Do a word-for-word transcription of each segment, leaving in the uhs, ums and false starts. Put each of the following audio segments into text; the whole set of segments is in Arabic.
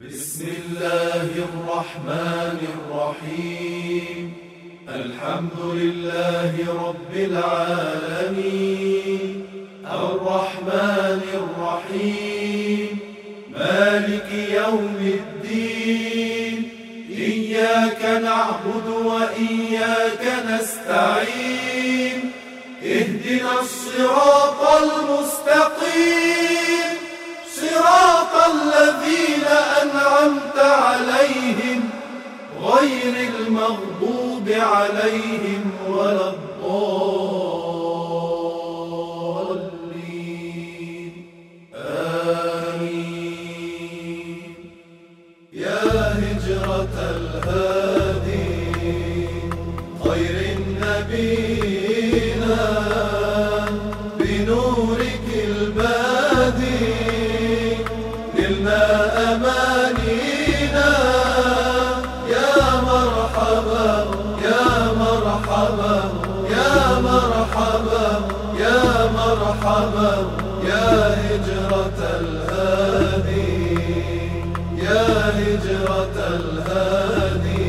بسم الله الرحمن الرحيم. الحمد لله رب العالمين، الرحمن الرحيم، مالك يوم الدين. إياك نعبد وإياك نستعين، اهدنا الصراط المستقيم، صراط الذين أنعمت عليهم غير المغضوب عليهم ولا الضالين. آمين. يا هجرة الهادي خير نبينا، بنورك البادي نلنا أمانينا. يا مرحبا يا مرحبا يا مرحبا يا مرحبا يا هجرة الهادي، يا هجرة الهادي.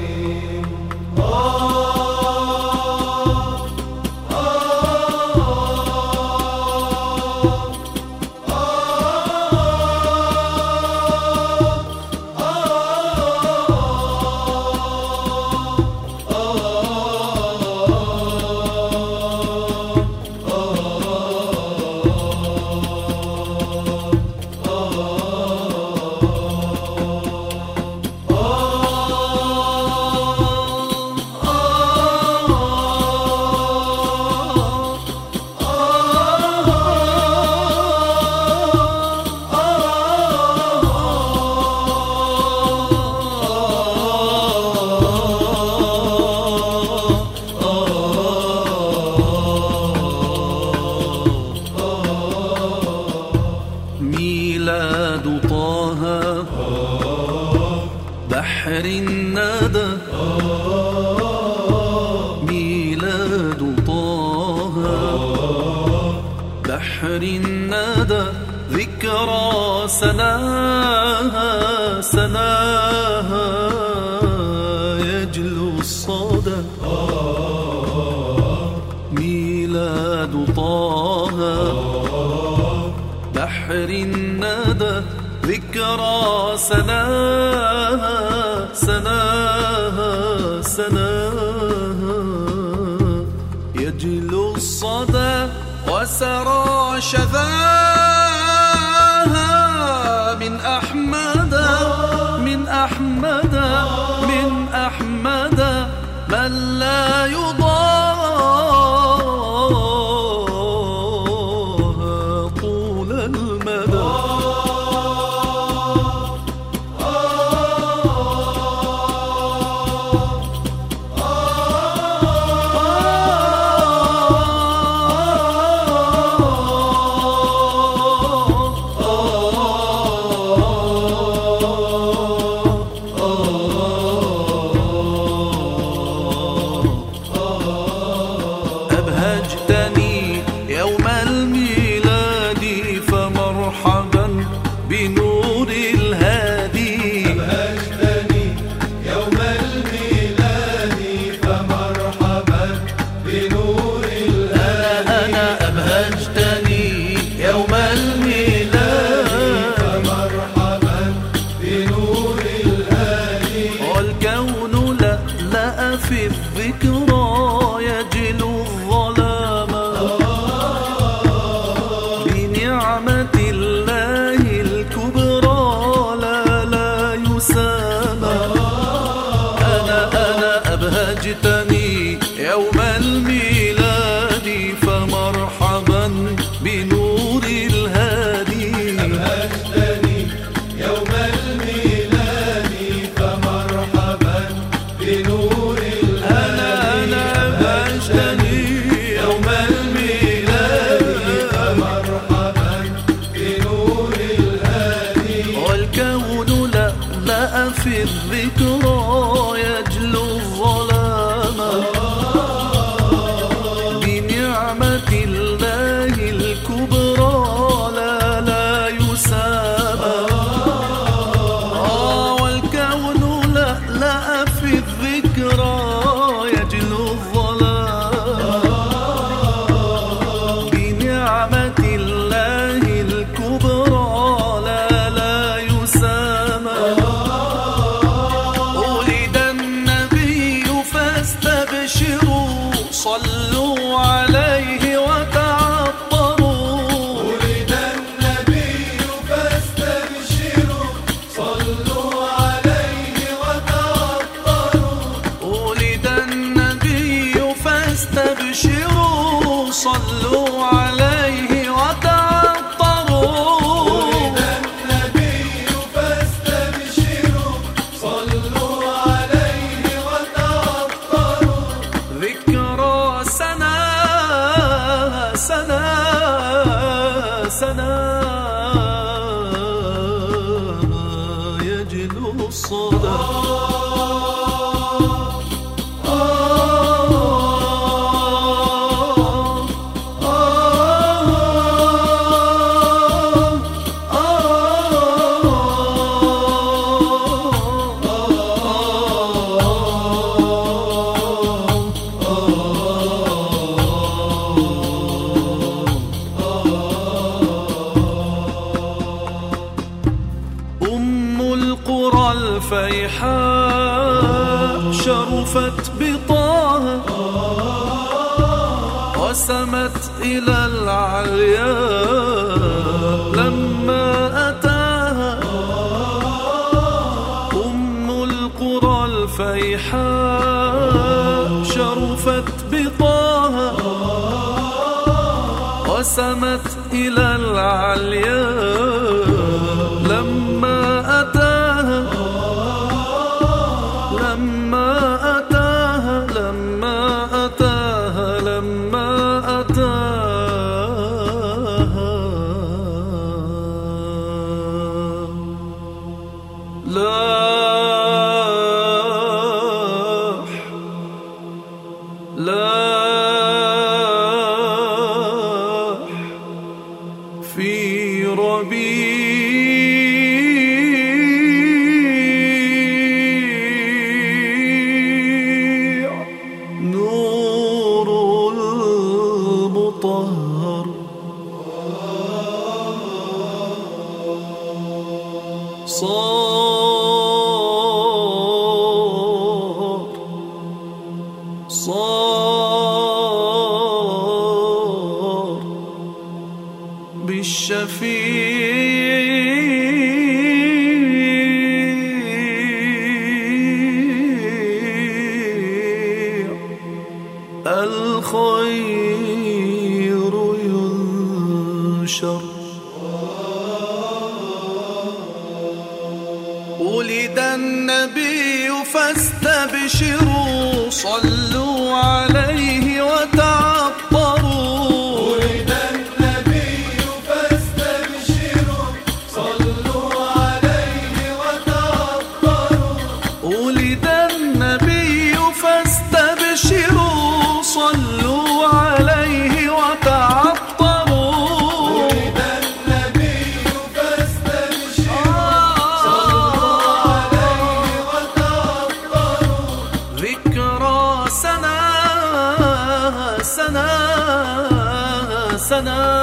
ميلاد طه بحر الندى، ميلاد طه بحر الندى، ذكرى سناها سناها يجلو الصدى. ميلاد طه بحر الندى، ذكرى سناها سناها سناها يجلو الصدى، وسرى شذاها من أحمد من أحمد من أحمد من لا يضاهى طول المدى. أبهجتني يوم الميلاد فمرحبا بنور الهادي. أبهجتني يوم الميلاد فمرحبا بنور الهادي. أنا أبهجتني يوم الميلاد فمرحبا بنور الهادي. والكون لألأ في الذكرى يجلو الظلام، بنعمة الله الكبرى لا لا يسامى. أنا أنا أبهجتني يوم الميلاد فمرحبا بنور الهادي. أبهجتني يوم الميلاد فمرحبا بنور أنا أنا أبهجتني يوم الميلاد فمرحبا بنور الهادي. والكون لألأ في الذكرى يجلو الظلام، بنعمة الله الكبرى لا لا يسامى. يجلو الصدى. الفيحاء شرفت بطاها وسمت إلى العلياء لما أتاها. أم القرى الفيحاء شرفت بطاها وسمت إلى العلياء لما أتاها لما أتاها لما أتاها لما أتاها. لاح لاح في ربيع نور المطهر. صار صار بالشفيع الخير ينشر. ولد النبي فاستبشروا صلوا عليه وتعطروا. ولد النبي فاستبشروا صلوا عليه وتعطروا. ولد النبي فاستبشروا صلوا عليه وتعطروا. ولد النبي فاستبشروا صلوا عليه وتعطروا. ذكرى سنة سنة سنة